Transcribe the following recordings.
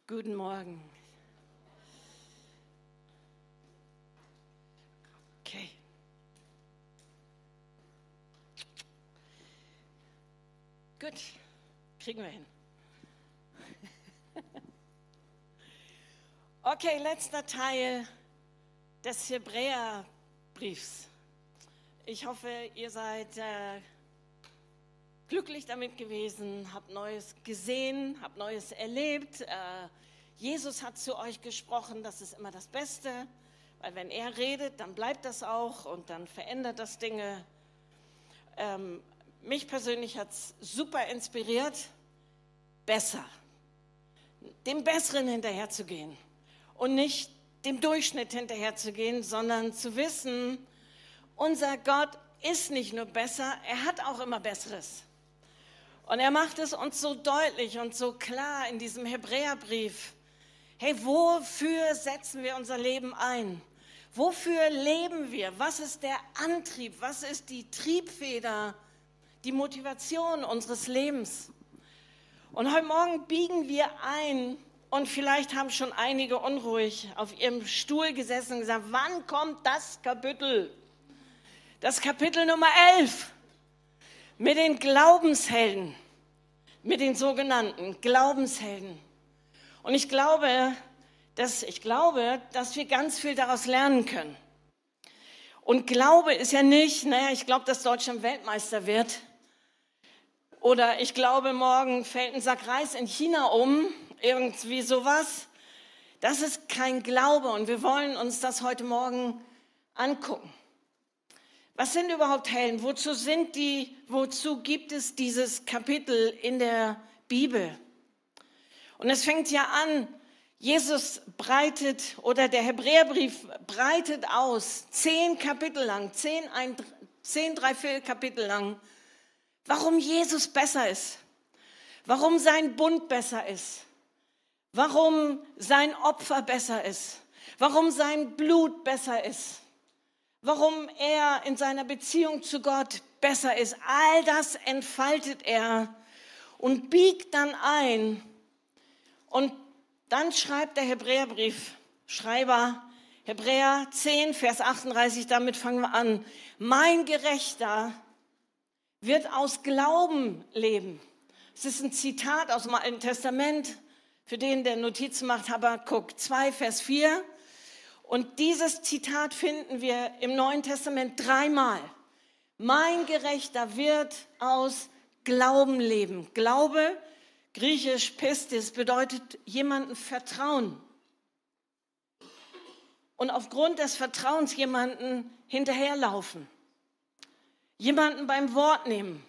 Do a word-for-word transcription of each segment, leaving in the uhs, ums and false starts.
Guten Morgen. Okay. Gut, kriegen wir hin. Okay, letzter Teil des Hebräerbriefs. Ich hoffe, ihr seid äh, glücklich damit gewesen, habt Neues gesehen, habt Neues erlebt. Äh, Jesus hat zu euch gesprochen, das ist immer das Beste, weil wenn er redet, dann bleibt das auch und dann verändert das Dinge. Ähm, mich persönlich hat es super inspiriert, besser, dem Besseren hinterherzugehen und nicht dem Durchschnitt hinterherzugehen, sondern zu wissen, unser Gott ist nicht nur besser, er hat auch immer Besseres. Und er macht es uns so deutlich und so klar in diesem Hebräerbrief. Hey, wofür setzen wir unser Leben ein? Wofür leben wir? Was ist der Antrieb? Was ist die Triebfeder, die Motivation unseres Lebens? Und heute Morgen biegen wir ein und vielleicht haben schon einige unruhig auf ihrem Stuhl gesessen und gesagt, wann kommt das Kapitel? Das Kapitel Nummer elf. Mit den Glaubenshelden, mit den sogenannten Glaubenshelden. Und ich glaube, dass, ich glaube, dass wir ganz viel daraus lernen können. Und Glaube ist ja nicht, naja, ich glaube, dass Deutschland Weltmeister wird. Oder ich glaube, morgen fällt ein Sack Reis in China um, irgendwie sowas. Das ist kein Glaube und wir wollen uns das heute Morgen angucken. Was sind überhaupt Helden? Wozu sind die, wozu gibt es dieses Kapitel in der Bibel? Und es fängt ja an, Jesus breitet, oder der Hebräerbrief breitet aus, zehn Kapitel lang, zehn, ein, zehn dreiviertel Kapitel lang, warum Jesus besser ist, warum sein Bund besser ist, warum sein Opfer besser ist, warum sein Blut besser ist. Warum er in seiner Beziehung zu Gott besser ist. All das entfaltet er und biegt dann ein. Und dann schreibt der Hebräerbriefschreiber, Hebräer zehn, Vers achtunddreißig, damit fangen wir an. Mein Gerechter wird aus Glauben leben. Es ist ein Zitat aus dem Alten Testament, für den der Notizen macht, Habakuk zwei, Vers vier. Und dieses Zitat finden wir im Neuen Testament dreimal. Mein Gerechter wird aus Glauben leben. Glaube, griechisch Pistis, bedeutet jemandem vertrauen. Und aufgrund des Vertrauens jemanden hinterherlaufen. Jemanden beim Wort nehmen.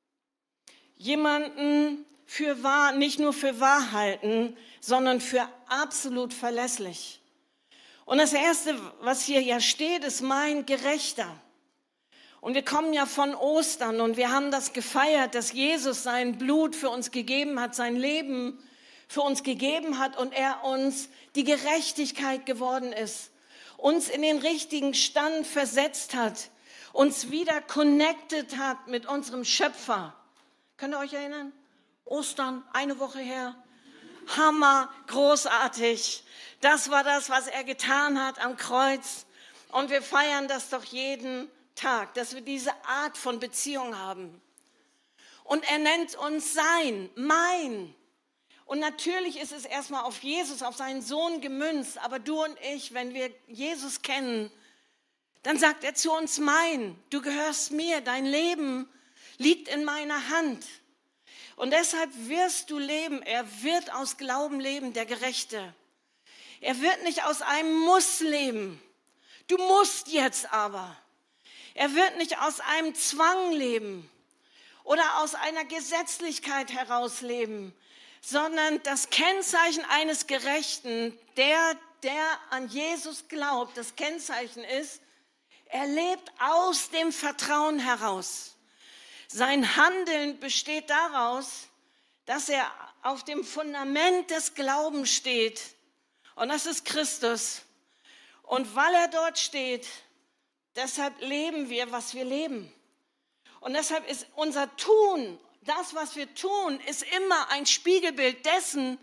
Jemanden für wahr, nicht nur für wahr halten, sondern für absolut verlässlich. Und das Erste, was hier ja steht, ist mein Gerechter. Und wir kommen ja von Ostern und wir haben das gefeiert, dass Jesus sein Blut für uns gegeben hat, sein Leben für uns gegeben hat und er uns die Gerechtigkeit geworden ist, uns in den richtigen Stand versetzt hat, uns wieder connected hat mit unserem Schöpfer. Könnt ihr euch erinnern? Ostern, eine Woche her. Hammer, großartig. Das war das, was er getan hat am Kreuz. Und wir feiern das doch jeden Tag, dass wir diese Art von Beziehung haben. Und er nennt uns sein, mein. Und natürlich ist es erstmal auf Jesus, auf seinen Sohn gemünzt. Aber du und ich, wenn wir Jesus kennen, dann sagt er zu uns mein. Du gehörst mir, dein Leben liegt in meiner Hand. Und deshalb wirst du leben. Er wird aus Glauben leben, der Gerechte. Er wird nicht aus einem Muss leben. Du musst jetzt aber. Er wird nicht aus einem Zwang leben oder aus einer Gesetzlichkeit heraus leben, sondern das Kennzeichen eines Gerechten, der, der an Jesus glaubt, das Kennzeichen ist, er lebt aus dem Vertrauen heraus. Sein Handeln besteht daraus, dass er auf dem Fundament des Glaubens steht. Und das ist Christus. Und weil er dort steht, deshalb leben wir, was wir leben. Und deshalb ist unser Tun, das, was wir tun, ist immer ein Spiegelbild dessen,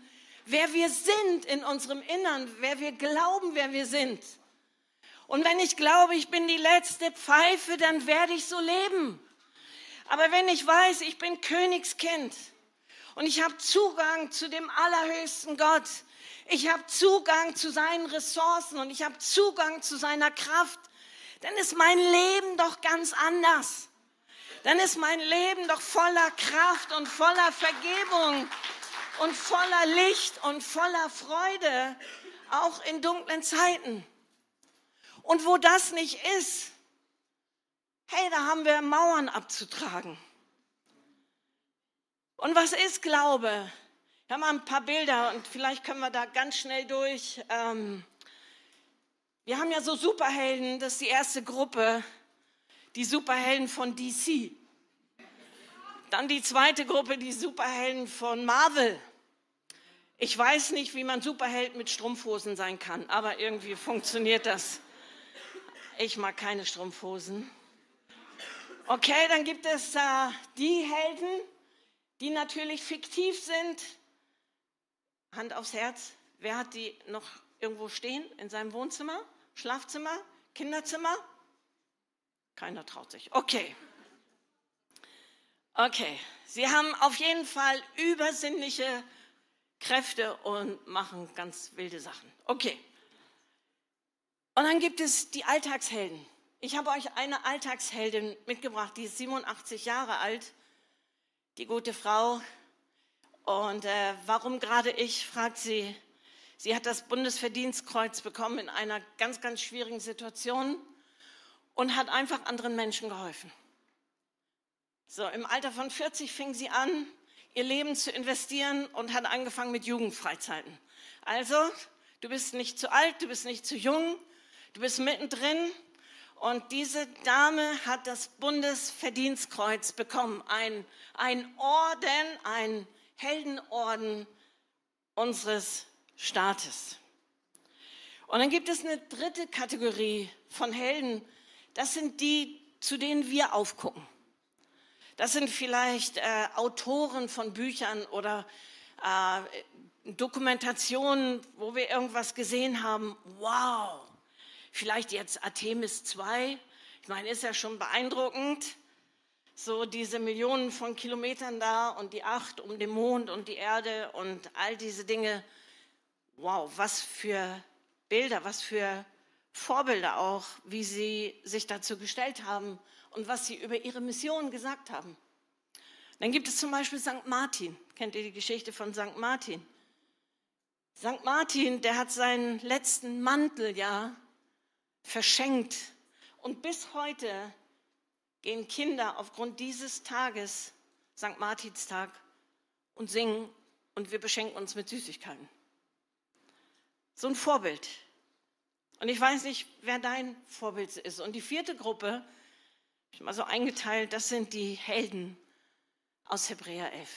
wer wir sind in unserem Innern, wer wir glauben, wer wir sind. Und wenn ich glaube, ich bin die letzte Pfeife, dann werde ich so leben. Aber wenn ich weiß, ich bin Königskind und ich habe Zugang zu dem allerhöchsten Gott, ich habe Zugang zu seinen Ressourcen und ich habe Zugang zu seiner Kraft, dann ist mein Leben doch ganz anders. Dann ist mein Leben doch voller Kraft und voller Vergebung und voller Licht und voller Freude, auch in dunklen Zeiten. Und wo das nicht ist, hey, da haben wir Mauern abzutragen. Und was ist Glaube? Wir haben mal ein paar Bilder und vielleicht können wir da ganz schnell durch. Ähm, wir haben ja so Superhelden, das ist die erste Gruppe, die Superhelden von D C. Dann die zweite Gruppe, die Superhelden von Marvel. Ich weiß nicht, wie man Superheld mit Strumpfhosen sein kann, aber irgendwie funktioniert das. Ich mag keine Strumpfhosen. Okay, dann gibt es äh, die Helden, die natürlich fiktiv sind. Hand aufs Herz, wer hat die noch irgendwo stehen? In seinem Wohnzimmer, Schlafzimmer, Kinderzimmer? Keiner traut sich. Okay. Okay, sie haben auf jeden Fall übersinnliche Kräfte und machen ganz wilde Sachen. Okay. Und dann gibt es die Alltagshelden. Ich habe euch eine Alltagsheldin mitgebracht, die ist siebenundachtzig Jahre alt, die gute Frau. Und äh, warum gerade ich, fragt sie. Sie hat das Bundesverdienstkreuz bekommen in einer ganz, ganz schwierigen Situation und hat einfach anderen Menschen geholfen. So, im Alter von vierzig fing sie an, ihr Leben zu investieren und hat angefangen mit Jugendfreizeiten. Also, du bist nicht zu alt, du bist nicht zu jung, du bist mittendrin. Und diese Dame hat das Bundesverdienstkreuz bekommen, ein, ein Orden, ein Heldenorden unseres Staates. Und dann gibt es eine dritte Kategorie von Helden, das sind die, zu denen wir aufgucken. Das sind vielleicht äh, Autoren von Büchern oder äh, Dokumentationen, wo wir irgendwas gesehen haben. Wow! Vielleicht jetzt Artemis zwei, ich meine, ist ja schon beeindruckend, so diese Millionen von Kilometern da und die acht um den Mond und die Erde und all diese Dinge. Wow, was für Bilder, was für Vorbilder auch, wie sie sich dazu gestellt haben und was sie über ihre Mission gesagt haben. Dann gibt es zum Beispiel Sankt Martin. Kennt ihr die Geschichte von Sankt Martin? Sankt Martin, der hat seinen letzten Mantel ja verschenkt. Und bis heute gehen Kinder aufgrund dieses Tages, Sankt Martinstag, und singen und wir beschenken uns mit Süßigkeiten. So ein Vorbild. Und ich weiß nicht, wer dein Vorbild ist. Und die vierte Gruppe, habe ich mal so eingeteilt, das sind die Helden aus Hebräer elf.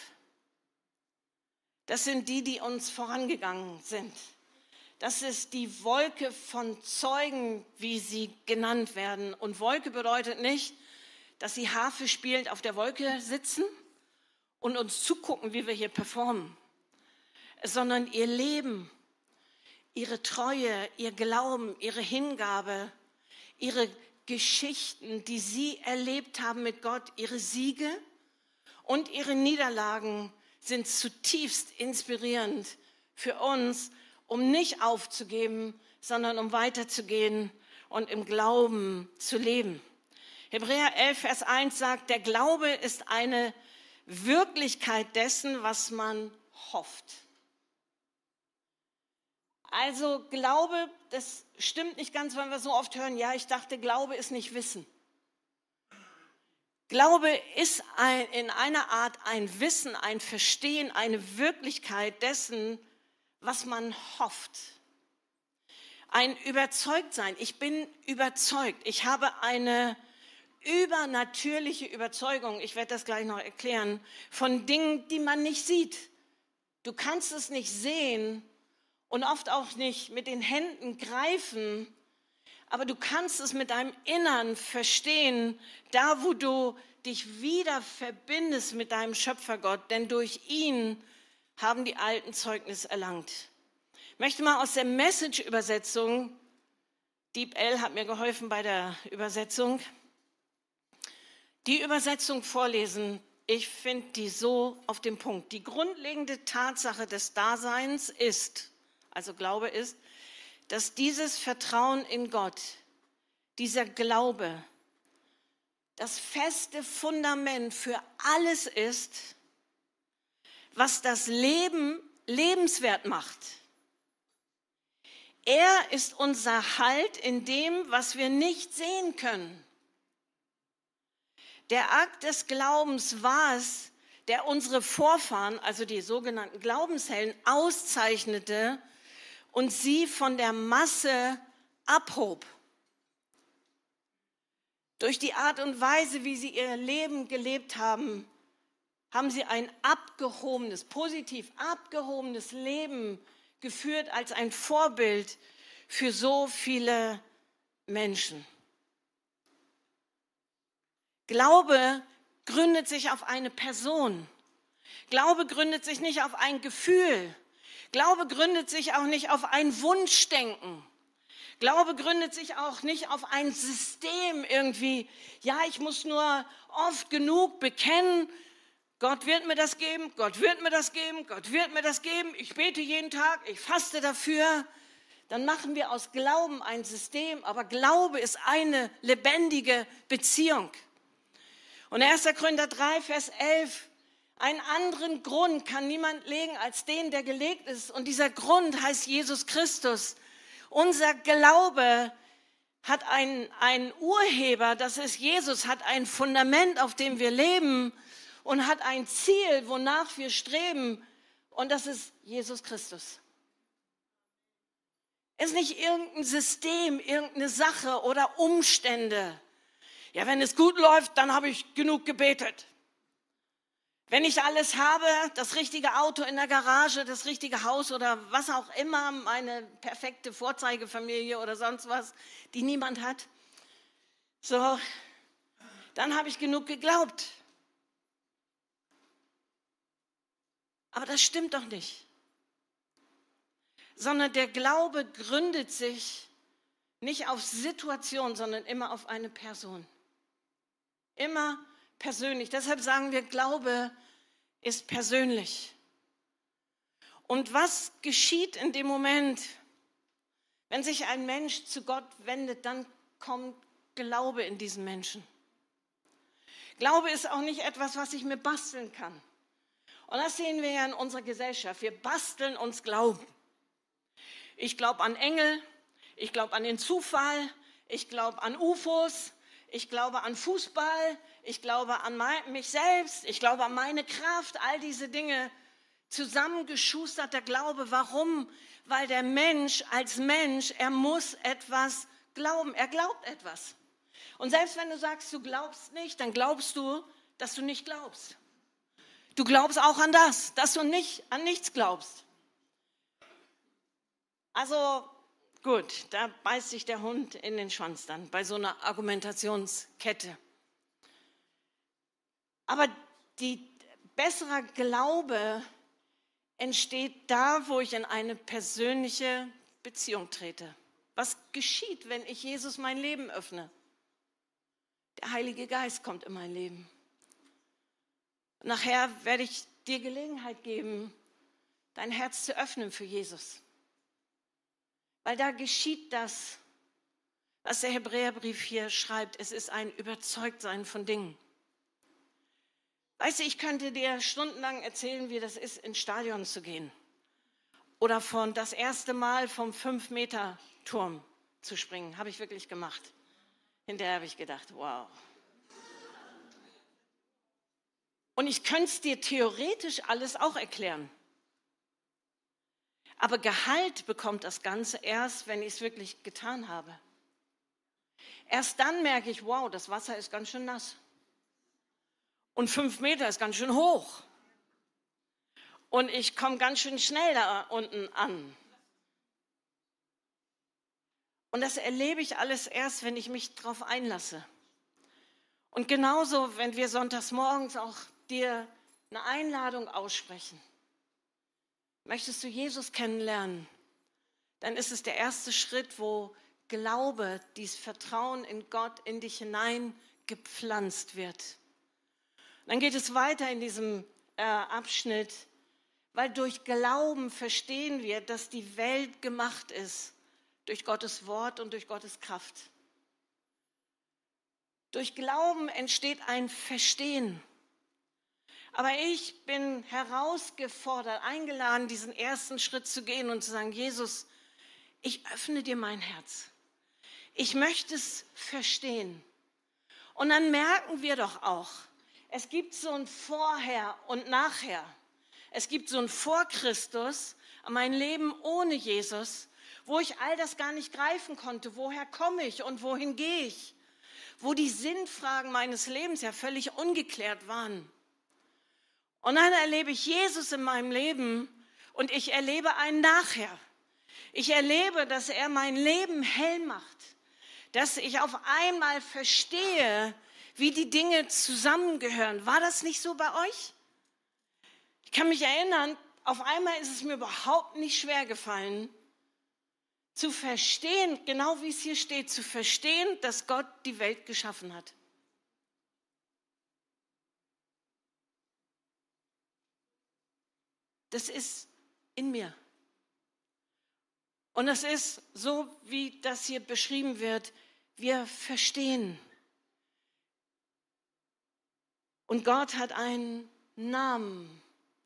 Das sind die, die uns vorangegangen sind. Das ist die Wolke von Zeugen, wie sie genannt werden. Und Wolke bedeutet nicht, dass sie Harfe spielend auf der Wolke sitzen und uns zugucken, wie wir hier performen, sondern ihr Leben, ihre Treue, ihr Glauben, ihre Hingabe, ihre Geschichten, die sie erlebt haben mit Gott, ihre Siege und ihre Niederlagen sind zutiefst inspirierend für uns, um nicht aufzugeben, sondern um weiterzugehen und im Glauben zu leben. Hebräer elf, Vers eins sagt, der Glaube ist eine Wirklichkeit dessen, was man hofft. Also Glaube, das stimmt nicht ganz, wenn wir so oft hören, ja, ich dachte, Glaube ist nicht Wissen. Glaube ist ein, in einer Art ein Wissen, ein Verstehen, eine Wirklichkeit dessen, was man hofft. Ein Überzeugtsein. Ich bin überzeugt. Ich habe eine übernatürliche Überzeugung, ich werde das gleich noch erklären, von Dingen, die man nicht sieht. Du kannst es nicht sehen und oft auch nicht mit den Händen greifen, aber du kannst es mit deinem Innern verstehen, da wo du dich wieder verbindest mit deinem Schöpfergott, denn durch ihn haben die Alten Zeugnis erlangt. Ich möchte mal aus der Message-Übersetzung, Deep L hat mir geholfen bei der Übersetzung, die Übersetzung vorlesen. Ich finde die so auf den Punkt. Die grundlegende Tatsache des Daseins ist, also Glaube ist, dass dieses Vertrauen in Gott, dieser Glaube, das feste Fundament für alles ist, was das Leben lebenswert macht. Er ist unser Halt in dem, was wir nicht sehen können. Der Akt des Glaubens war es, der unsere Vorfahren, also die sogenannten Glaubenshelden, auszeichnete und sie von der Masse abhob. Durch die Art und Weise, wie sie ihr Leben gelebt haben, haben sie ein abgehobenes, positiv abgehobenes Leben geführt als ein Vorbild für so viele Menschen. Glaube gründet sich auf eine Person. Glaube gründet sich nicht auf ein Gefühl. Glaube gründet sich auch nicht auf ein Wunschdenken. Glaube gründet sich auch nicht auf ein System irgendwie. Ja, ich muss nur oft genug bekennen, Gott wird mir das geben, Gott wird mir das geben, Gott wird mir das geben. Ich bete jeden Tag, ich faste dafür. Dann machen wir aus Glauben ein System, aber Glaube ist eine lebendige Beziehung. Und erster Korinther drei, Vers elf, einen anderen Grund kann niemand legen als den, der gelegt ist. Und dieser Grund heißt Jesus Christus. Unser Glaube hat einen, einen Urheber, das ist Jesus, hat ein Fundament, auf dem wir leben und hat ein Ziel, wonach wir streben. Und das ist Jesus Christus. Es ist nicht irgendein System, irgendeine Sache oder Umstände. Ja, wenn es gut läuft, dann habe ich genug gebetet. Wenn ich alles habe, das richtige Auto in der Garage, das richtige Haus oder was auch immer, meine perfekte Vorzeigefamilie oder sonst was, die niemand hat, so, dann habe ich genug geglaubt. Aber das stimmt doch nicht. Sondern der Glaube gründet sich nicht auf Situation, sondern immer auf eine Person. Immer persönlich. Deshalb sagen wir, Glaube ist persönlich. Und was geschieht in dem Moment, wenn sich ein Mensch zu Gott wendet, dann kommt Glaube in diesen Menschen. Glaube ist auch nicht etwas, was ich mir basteln kann. Und das sehen wir ja in unserer Gesellschaft. Wir basteln uns Glauben. Ich glaube an Engel, ich glaube an den Zufall, ich glaube an U F Os, ich glaube an Fußball, ich glaube an mich selbst, ich glaube an meine Kraft, all diese Dinge, zusammengeschusterter Glaube. Warum? Weil der Mensch als Mensch, er muss etwas glauben, er glaubt etwas. Und selbst wenn du sagst, du glaubst nicht, dann glaubst du, dass du nicht glaubst. Du glaubst auch an das, dass du nicht an nichts glaubst. Also gut, da beißt sich der Hund in den Schwanz dann, bei so einer Argumentationskette. Aber die bessere Glaube entsteht da, wo ich in eine persönliche Beziehung trete. Was geschieht, wenn ich Jesus mein Leben öffne? Der Heilige Geist kommt in mein Leben. Nachher werde ich dir Gelegenheit geben, dein Herz zu öffnen für Jesus. Weil da geschieht das, was der Hebräerbrief hier schreibt. Es ist ein Überzeugtsein von Dingen. Weißt du, ich könnte dir stundenlang erzählen, wie das ist, ins Stadion zu gehen. Oder von das erste Mal vom fünf-Meter-Turm zu springen. Habe ich wirklich gemacht. Hinterher habe ich gedacht, wow. Und ich könnte es dir theoretisch alles auch erklären. Aber Gehalt bekommt das Ganze erst, wenn ich es wirklich getan habe. Erst dann merke ich, wow, das Wasser ist ganz schön nass. Und fünf Meter ist ganz schön hoch. Und ich komme ganz schön schnell da unten an. Und das erlebe ich alles erst, wenn ich mich darauf einlasse. Und genauso, wenn wir sonntags morgens auch dir eine Einladung aussprechen. Möchtest du Jesus kennenlernen? Dann ist es der erste Schritt, wo Glaube, dieses Vertrauen in Gott in dich hinein gepflanzt wird. Dann geht es weiter in diesem äh, Abschnitt, weil durch Glauben verstehen wir, dass die Welt gemacht ist durch Gottes Wort und durch Gottes Kraft. Durch Glauben entsteht ein Verstehen. Aber ich bin herausgefordert, eingeladen, diesen ersten Schritt zu gehen und zu sagen, Jesus, ich öffne dir mein Herz. Ich möchte es verstehen. Und dann merken wir doch auch, es gibt so ein Vorher und Nachher. Es gibt so ein Vor Christus, mein Leben ohne Jesus, wo ich all das gar nicht greifen konnte. Woher komme ich und wohin gehe ich? Wo die Sinnfragen meines Lebens ja völlig ungeklärt waren. Und dann erlebe ich Jesus in meinem Leben und ich erlebe ein Nachher. Ich erlebe, dass er mein Leben hell macht, dass ich auf einmal verstehe, wie die Dinge zusammengehören. War das nicht so bei euch? Ich kann mich erinnern, auf einmal ist es mir überhaupt nicht schwer gefallen, zu verstehen, genau wie es hier steht, zu verstehen, dass Gott die Welt geschaffen hat. Das ist in mir. Und es ist so, wie das hier beschrieben wird, wir verstehen. Und Gott hat einen Namen.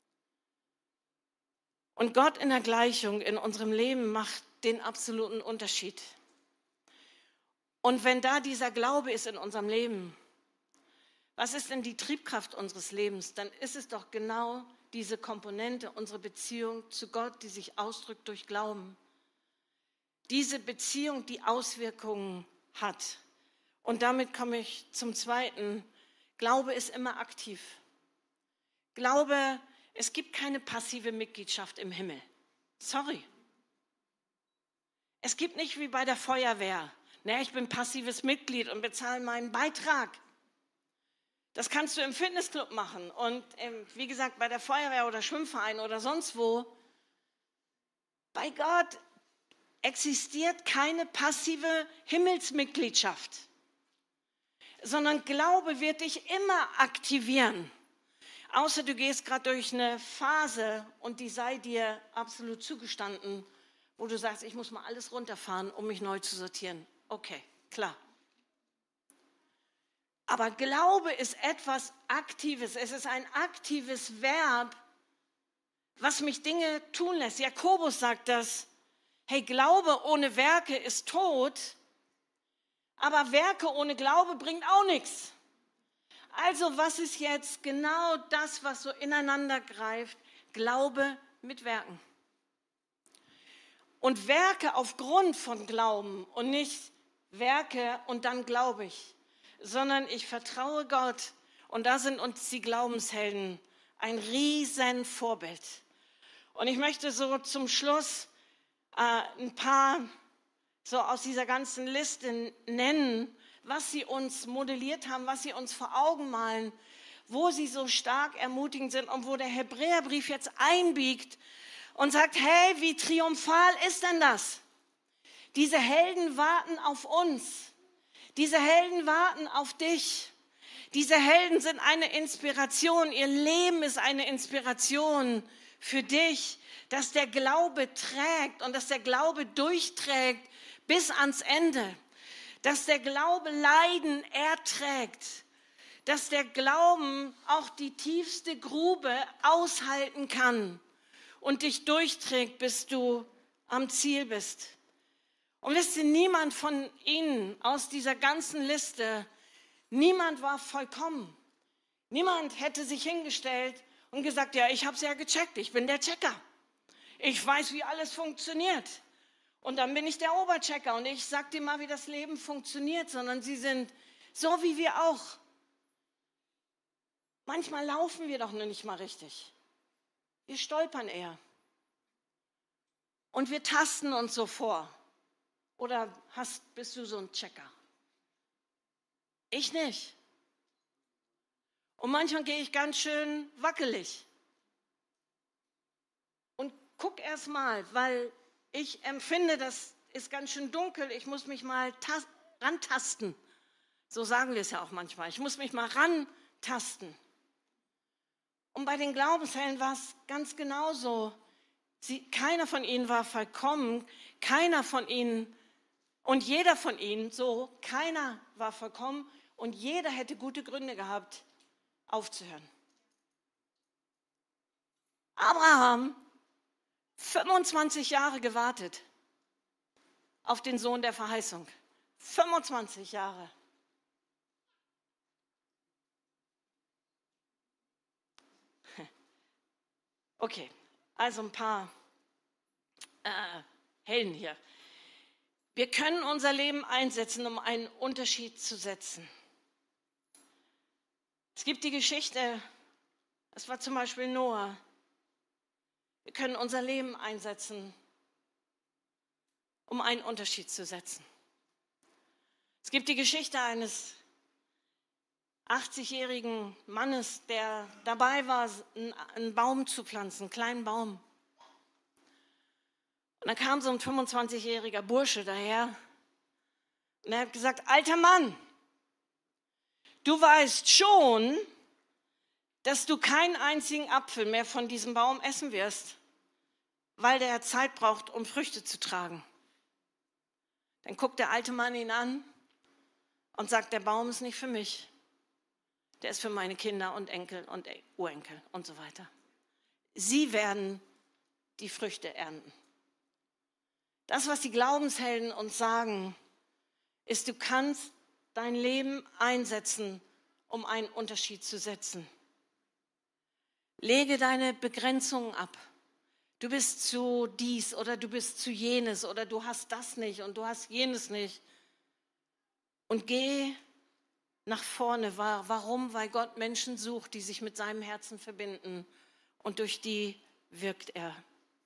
Und Gott in der Gleichung in unserem Leben macht den absoluten Unterschied. Und wenn da dieser Glaube ist in unserem Leben, was ist denn die Triebkraft unseres Lebens? Dann ist es doch genau diese Komponente, unsere Beziehung zu Gott, die sich ausdrückt durch Glauben. Diese Beziehung, die Auswirkungen hat. Und damit komme ich zum Zweiten. Glaube ist immer aktiv. Glaube, es gibt keine passive Mitgliedschaft im Himmel. Sorry. Es gibt nicht wie bei der Feuerwehr. Ne, ich bin passives Mitglied und bezahle meinen Beitrag. Das kannst du im Fitnessclub machen und ähm, wie gesagt bei der Feuerwehr oder Schwimmverein oder sonst wo. Bei Gott existiert keine passive Himmelsmitgliedschaft, sondern Glaube wird dich immer aktivieren. Außer du gehst gerade durch eine Phase und die sei dir absolut zugestanden, wo du sagst, ich muss mal alles runterfahren, um mich neu zu sortieren. Okay, klar. Aber Glaube ist etwas Aktives. Es ist ein aktives Verb, was mich Dinge tun lässt. Jakobus sagt das. Hey, Glaube ohne Werke ist tot, aber Werke ohne Glaube bringt auch nichts. Also was ist jetzt genau das, was so ineinander greift? Glaube mit Werken. Und Werke aufgrund von Glauben und nicht Werke und dann glaube ich, sondern ich vertraue Gott und da sind uns die Glaubenshelden ein riesen Vorbild. Und ich möchte so zum Schluss äh, ein paar so aus dieser ganzen Liste nennen, was sie uns modelliert haben, was sie uns vor Augen malen, wo sie so stark ermutigend sind und wo der Hebräerbrief jetzt einbiegt und sagt, hey, wie triumphal ist denn das? Diese Helden warten auf uns. Diese Helden warten auf dich. Diese Helden sind eine Inspiration. Ihr Leben ist eine Inspiration für dich, dass der Glaube trägt und dass der Glaube durchträgt bis ans Ende. Dass der Glaube Leiden erträgt. Dass der Glauben auch die tiefste Grube aushalten kann und dich durchträgt, bis du am Ziel bist. Und wisst ihr, niemand von ihnen aus dieser ganzen Liste, niemand war vollkommen. Niemand hätte sich hingestellt und gesagt, ja, ich habe es ja gecheckt, ich bin der Checker. Ich weiß, wie alles funktioniert. Und dann bin ich der Oberchecker und ich sag dir mal, wie das Leben funktioniert, sondern sie sind so wie wir auch. Manchmal laufen wir doch nur nicht mal richtig. Wir stolpern eher. Und wir tasten uns so vor. Oder hast, bist du so ein Checker? Ich nicht. Und manchmal gehe ich ganz schön wackelig. Und guck erst mal, weil ich empfinde, das ist ganz schön dunkel, ich muss mich mal rantasten. So sagen wir es ja auch manchmal. Ich muss mich mal rantasten. Und bei den Glaubenshelden war es ganz genauso. Sie, keiner von ihnen war vollkommen, keiner von ihnen und jeder von ihnen, so, keiner war vollkommen und jeder hätte gute Gründe gehabt, aufzuhören. Abraham, fünfundzwanzig Jahre gewartet auf den Sohn der Verheißung. fünfundzwanzig Jahre. Okay, also ein paar äh, Helden hier. Wir können unser Leben einsetzen, um einen Unterschied zu setzen. Es gibt die Geschichte, das war zum Beispiel Noah. Wir können unser Leben einsetzen, um einen Unterschied zu setzen. Es gibt die Geschichte eines achtzigjährigen Mannes, der dabei war, einen Baum zu pflanzen, einen kleinen Baum. Und dann kam so ein fünfundzwanzigjähriger Bursche daher und er hat gesagt, alter Mann, du weißt schon, dass du keinen einzigen Apfel mehr von diesem Baum essen wirst, weil der Zeit braucht, um Früchte zu tragen. Dann guckt der alte Mann ihn an und sagt, der Baum ist nicht für mich. Der ist für meine Kinder und Enkel und Urenkel und so weiter. Sie werden die Früchte ernten. Das, was die Glaubenshelden uns sagen, ist, du kannst dein Leben einsetzen, um einen Unterschied zu setzen. Lege deine Begrenzungen ab. Du bist zu dies oder du bist zu jenes oder du hast das nicht und du hast jenes nicht. Und geh nach vorne. Warum? Weil Gott Menschen sucht, die sich mit seinem Herzen verbinden und durch die wirkt er.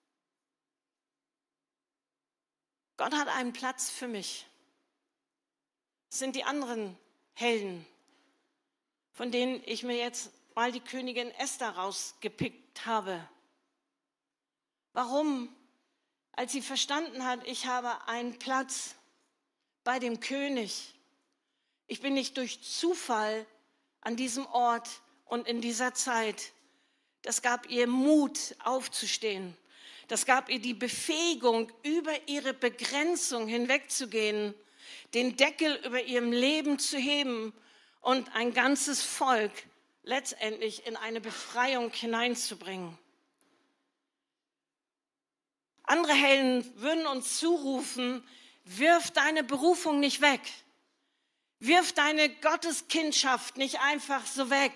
Gott hat einen Platz für mich. Das sind die anderen Helden, von denen ich mir jetzt mal die Königin Esther rausgepickt habe. Warum? Als sie verstanden hat, ich habe einen Platz bei dem König. Ich bin nicht durch Zufall an diesem Ort und in dieser Zeit. Das gab ihr Mut, aufzustehen. Das gab ihr die Befähigung, über ihre Begrenzung hinwegzugehen, den Deckel über ihrem Leben zu heben und ein ganzes Volk letztendlich in eine Befreiung hineinzubringen. Andere Helden würden uns zurufen, wirf deine Berufung nicht weg. Wirf deine Gotteskindschaft nicht einfach so weg.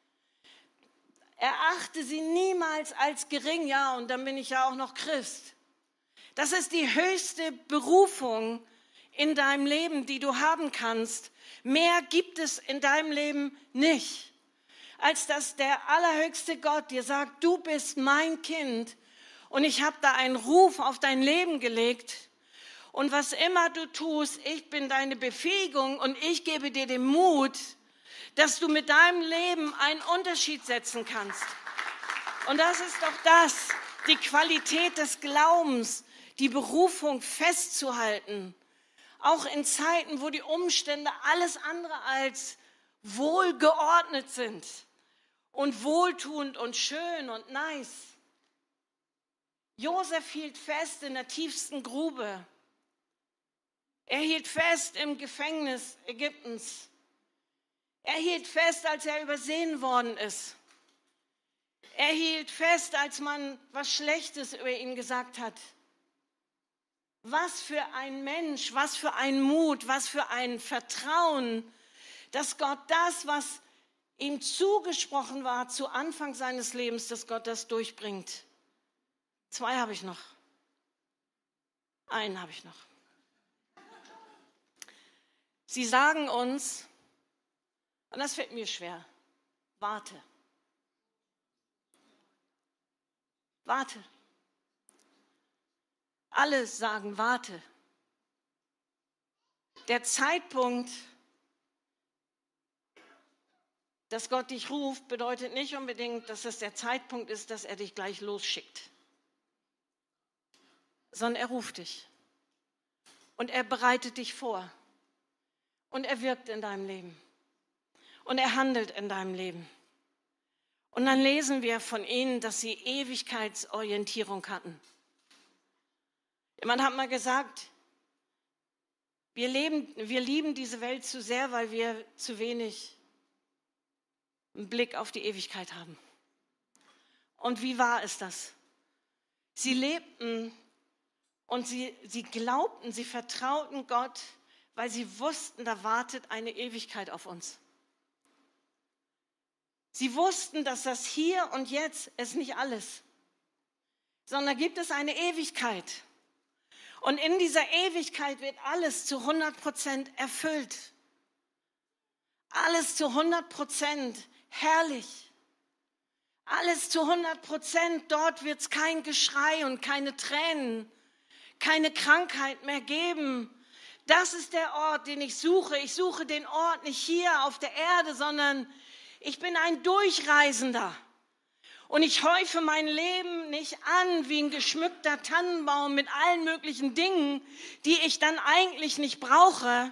Erachte sie niemals als gering, ja, und dann bin ich ja auch noch Christ. Das ist die höchste Berufung in deinem Leben, die du haben kannst. Mehr gibt es in deinem Leben nicht, als dass der allerhöchste Gott dir sagt, du bist mein Kind und ich habe da einen Ruf auf dein Leben gelegt. Und was immer du tust, ich bin deine Befähigung und ich gebe dir den Mut, dass du mit deinem Leben einen Unterschied setzen kannst. Und das ist doch das, die Qualität des Glaubens, die Berufung festzuhalten. Auch in Zeiten, wo die Umstände alles andere als wohlgeordnet sind und wohltuend und schön und nice. Josef hielt fest in der tiefsten Grube. Er hielt fest im Gefängnis Ägyptens. Er hielt fest, als er übersehen worden ist. Er hielt fest, als man was Schlechtes über ihn gesagt hat. Was für ein Mensch, was für ein Mut, was für ein Vertrauen, dass Gott das, was ihm zugesprochen war zu Anfang seines Lebens, dass Gott das durchbringt. Zwei habe ich noch. Einen habe ich noch. Sie sagen uns, und das fällt mir schwer, warte. Warte. Alle sagen, warte. Der Zeitpunkt, dass Gott dich ruft, bedeutet nicht unbedingt, dass es der Zeitpunkt ist, dass er dich gleich losschickt. sondern er ruft dich. Und er bereitet dich vor. Und er wirkt in deinem Leben. Und er handelt in deinem Leben. Und dann lesen wir von ihnen, dass sie Ewigkeitsorientierung hatten. Jemand hat mal gesagt, wir, leben, wir lieben diese Welt zu sehr, weil wir zu wenig einen Blick auf die Ewigkeit haben. Und wie wahr ist das? Sie lebten und sie, sie glaubten, sie vertrauten Gott, weil sie wussten, da wartet eine Ewigkeit auf uns. Sie wussten, dass das Hier und Jetzt ist nicht alles, sondern gibt es eine Ewigkeit. Und in dieser Ewigkeit wird alles zu hundert Prozent erfüllt. Alles zu hundert Prozent herrlich. Alles zu hundert Prozent, dort wird es kein Geschrei und keine Tränen, keine Krankheit mehr geben. Das ist der Ort, den ich suche. Ich suche den Ort nicht hier auf der Erde, sondern ich bin ein Durchreisender. Und ich häufe mein Leben nicht an wie ein geschmückter Tannenbaum mit allen möglichen Dingen, die ich dann eigentlich nicht brauche,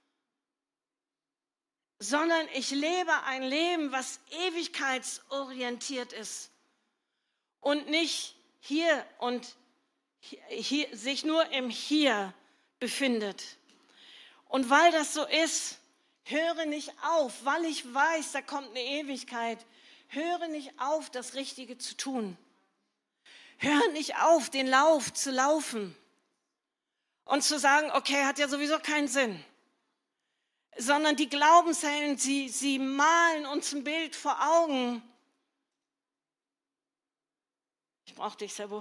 sondern ich lebe ein Leben, was ewigkeitsorientiert ist und nicht hier und hier, sich nur im Hier befindet. Und weil das so ist, höre nicht auf, weil ich weiß, da kommt eine Ewigkeit, höre nicht auf, das Richtige zu tun. Höre nicht auf, den Lauf zu laufen und zu sagen, okay, hat ja sowieso keinen Sinn. Sondern die Glaubenshelden, sie, sie malen uns ein Bild vor Augen. Ich brauche dich, Sebo.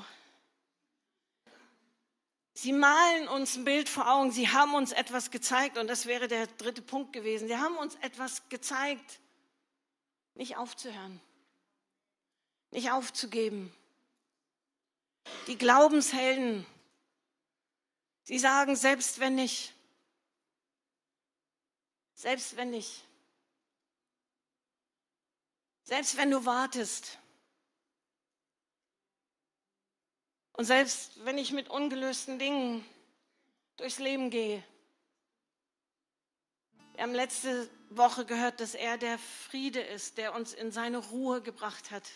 Sie malen uns ein Bild vor Augen. Sie haben uns etwas gezeigt und das wäre der dritte Punkt gewesen. Sie haben uns etwas gezeigt, nicht aufzuhören, nicht aufzugeben. Die Glaubenshelden, sie sagen, selbst wenn nicht, Selbst wenn nicht. Selbst wenn du wartest. Und selbst wenn ich mit ungelösten Dingen durchs Leben gehe. Wir haben letzte Woche gehört, dass er der Friede ist, der uns in seine Ruhe gebracht hat.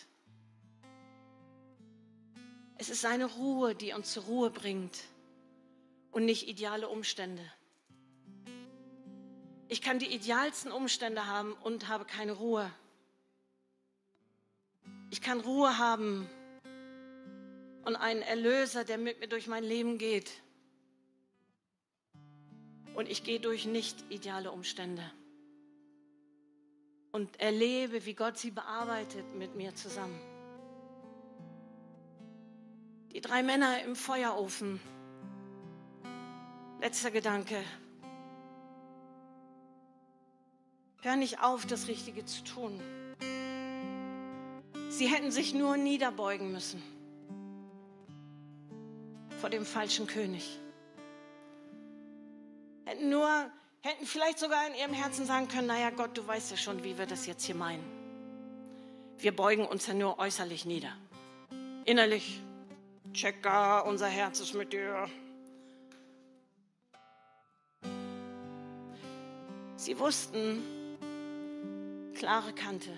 Es ist seine Ruhe, die uns zur Ruhe bringt und nicht ideale Umstände. Ich kann die idealsten Umstände haben und habe keine Ruhe. Ich kann Ruhe haben und einen Erlöser, der mit mir durch mein Leben geht. Und ich gehe durch nicht ideale Umstände und erlebe, wie Gott sie bearbeitet mit mir zusammen. Die drei Männer im Feuerofen. Letzter Gedanke. Hör nicht auf, das Richtige zu tun. Sie hätten sich nur niederbeugen müssen vor dem falschen König. Hätten nur, hätten vielleicht sogar in ihrem Herzen sagen können, naja Gott, du weißt ja schon, wie wir das jetzt hier meinen. Wir beugen uns ja nur äußerlich nieder. Innerlich, Checker, unser Herz ist mit dir. Sie wussten, klare Kante.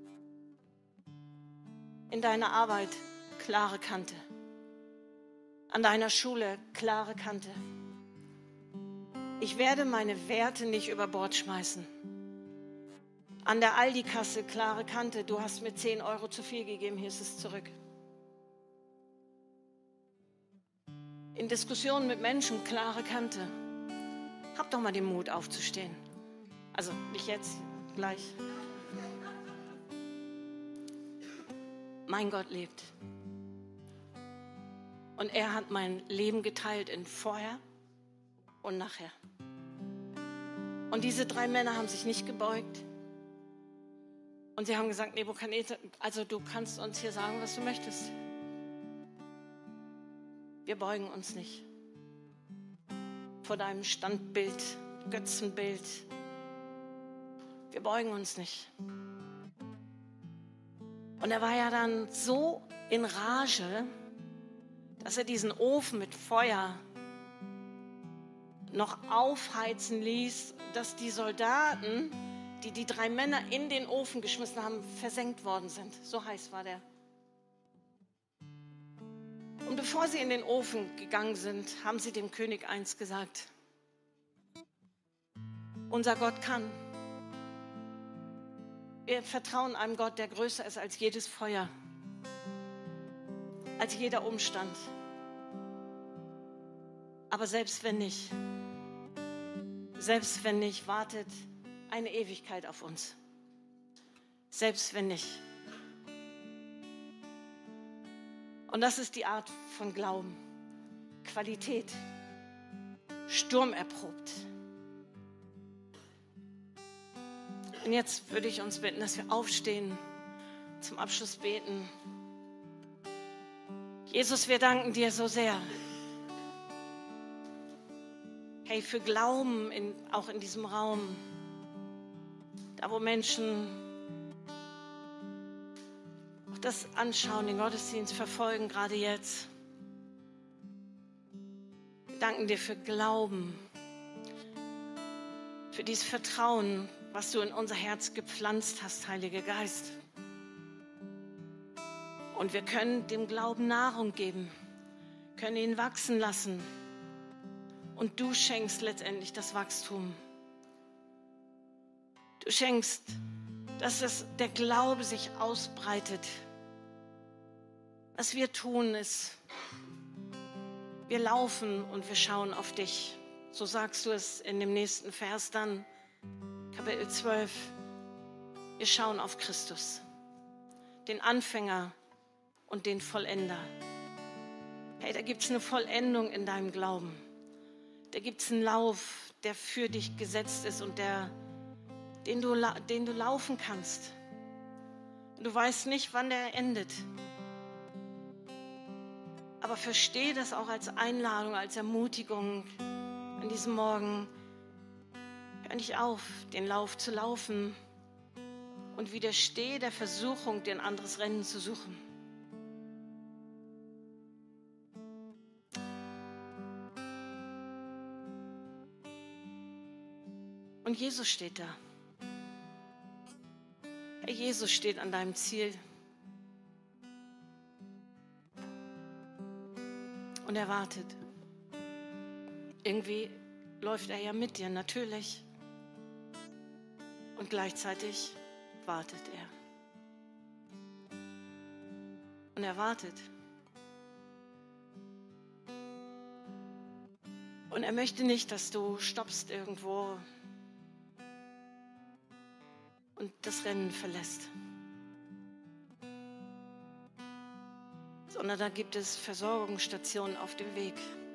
In deiner Arbeit, klare Kante. An deiner Schule, klare Kante. Ich werde meine Werte nicht über Bord schmeißen. An der Aldi-Kasse, klare Kante. Du hast mir zehn Euro zu viel gegeben, hier ist es zurück. In Diskussionen mit Menschen, klare Kante. Hab doch mal den Mut aufzustehen. Also nicht jetzt, gleich. Mein Gott lebt. Und er hat mein Leben geteilt in vorher und nachher. Und diese drei Männer haben sich nicht gebeugt. Und sie haben gesagt, Nebukadnezar, also du kannst uns hier sagen, was du möchtest. Wir beugen uns nicht vor deinem Standbild, Götzenbild. Wir beugen uns nicht. Und er war ja dann so in Rage, dass er diesen Ofen mit Feuer noch aufheizen ließ, dass die Soldaten, die die drei Männer in den Ofen geschmissen haben, versenkt worden sind. So heiß war der. Und bevor sie in den Ofen gegangen sind, haben sie dem König eins gesagt: Unser Gott kann. Wir vertrauen einem Gott, der größer ist als jedes Feuer, als jeder Umstand. Aber selbst wenn nicht, selbst wenn nicht, wartet eine Ewigkeit auf uns. Selbst wenn nicht. Und das ist die Art von Glauben. Qualität. Sturmerprobt. Und jetzt würde ich uns bitten, dass wir aufstehen, zum Abschluss beten. Jesus, wir danken dir so sehr. Hey, für Glauben in, auch in diesem Raum. Da, wo Menschen auch das anschauen, den Gottesdienst verfolgen, gerade jetzt. Wir danken dir für Glauben, für dieses Vertrauen, was du in unser Herz gepflanzt hast, Heiliger Geist. Und wir können dem Glauben Nahrung geben, können ihn wachsen lassen. Und du schenkst letztendlich das Wachstum. Du schenkst, dass es, der Glaube sich ausbreitet. Was wir tun ist, wir laufen und wir schauen auf dich. So sagst du es in dem nächsten Vers dann, Kapitel zwölf. Wir schauen auf Christus, den Anfänger und den Vollender. Hey, da gibt es eine Vollendung in deinem Glauben. Da gibt es einen Lauf, der für dich gesetzt ist und der, den du, den du laufen kannst. Und du weißt nicht, wann der endet. Aber verstehe das auch als Einladung, als Ermutigung an diesem Morgen. Hör nicht auf, den Lauf zu laufen und widerstehe der Versuchung, dir ein anderes Rennen zu suchen. Und Jesus steht da. Herr, Jesus steht an deinem Ziel. Und er wartet. Irgendwie läuft er ja mit dir, natürlich. Und gleichzeitig wartet er. Und er wartet. Und er möchte nicht, dass du stoppst irgendwo und das Rennen verlässt. Sondern da gibt es Versorgungsstationen auf dem Weg.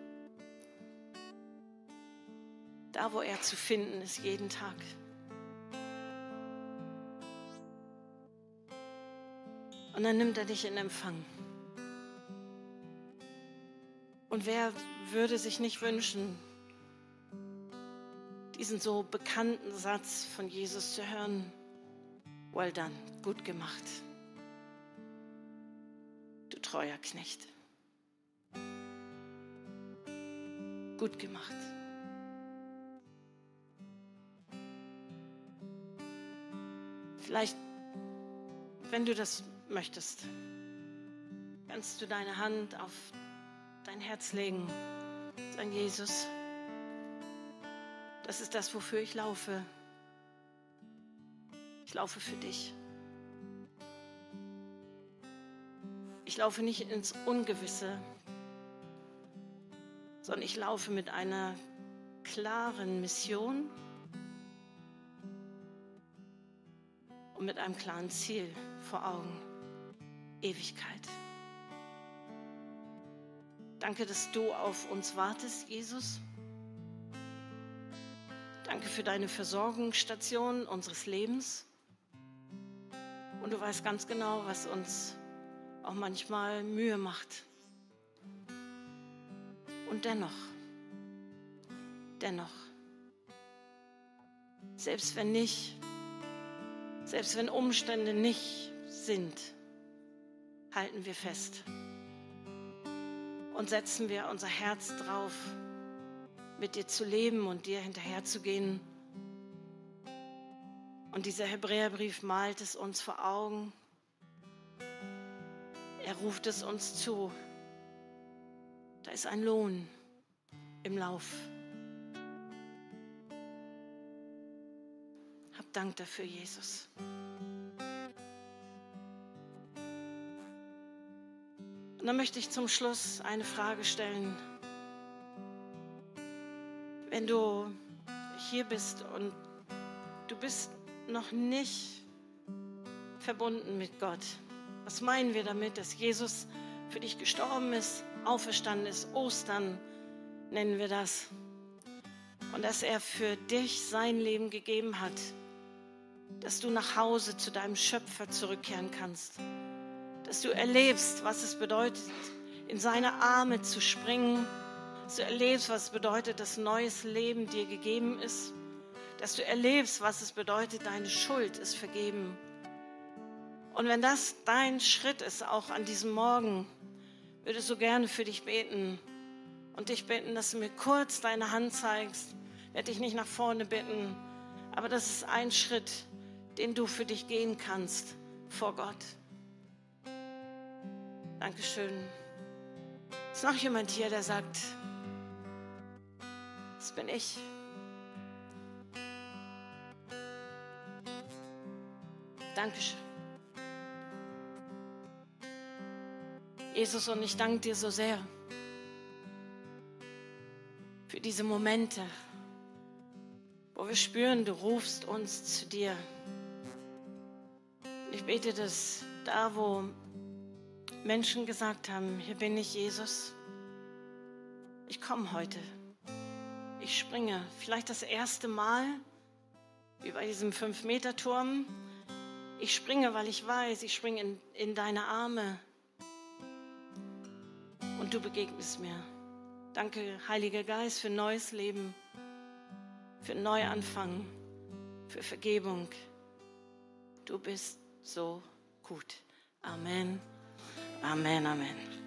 Da, wo er zu finden ist, jeden Tag. Und dann nimmt er dich in Empfang. Und wer würde sich nicht wünschen, diesen so bekannten Satz von Jesus zu hören? Well done, gut gemacht, du treuer Knecht. Gut gemacht. Vielleicht, wenn du das möchtest, kannst du deine Hand auf dein Herz legen. Sagen, Jesus, das ist das, wofür ich laufe. Ich laufe für dich. Ich laufe nicht ins Ungewisse, sondern ich laufe mit einer klaren Mission und mit einem klaren Ziel vor Augen. Ewigkeit. Danke, dass du auf uns wartest, Jesus. Danke für deine Versorgungsstation unseres Lebens. Und du weißt ganz genau, was uns auch manchmal Mühe macht. Und dennoch, dennoch, selbst wenn nicht, selbst wenn Umstände nicht sind, halten wir fest. und setzen wir unser Herz drauf, mit dir zu leben und dir hinterherzugehen. Und dieser Hebräerbrief malt es uns vor Augen. Er ruft es uns zu. Da ist ein Lohn im Lauf. Hab Dank dafür, Jesus. Und dann möchte ich zum Schluss eine Frage stellen. Wenn du hier bist und du bist noch nicht verbunden mit Gott, was meinen wir damit, dass Jesus für dich gestorben ist, auferstanden ist, Ostern nennen wir das, und dass er für dich sein Leben gegeben hat, dass du nach Hause zu deinem Schöpfer zurückkehren kannst, dass du erlebst, was es bedeutet, in seine Arme zu springen, dass du erlebst, was es bedeutet, dass neues Leben dir gegeben ist, dass du erlebst, was es bedeutet, deine Schuld ist vergeben. Und wenn das dein Schritt ist, auch an diesem Morgen, würde ich so gerne für dich beten und dich bitten, dass du mir kurz deine Hand zeigst. Ich werde dich nicht nach vorne bitten, aber das ist ein Schritt, den du für dich gehen kannst vor Gott. Dankeschön. Ist noch jemand hier, der sagt, das bin ich. Dankeschön. Jesus, und ich danke dir so sehr für diese Momente, wo wir spüren, du rufst uns zu dir. Ich bete, dass da, wo Menschen gesagt haben, hier bin ich, Jesus, ich komme heute, ich springe, vielleicht das erste Mal, wie bei diesem Fünf-Meter-Turm, ich springe, weil ich weiß, ich springe in, in deine Arme und du begegnest mir. Danke, Heiliger Geist, für neues Leben, für Neuanfang, für Vergebung. Du bist so gut. Amen, Amen, Amen.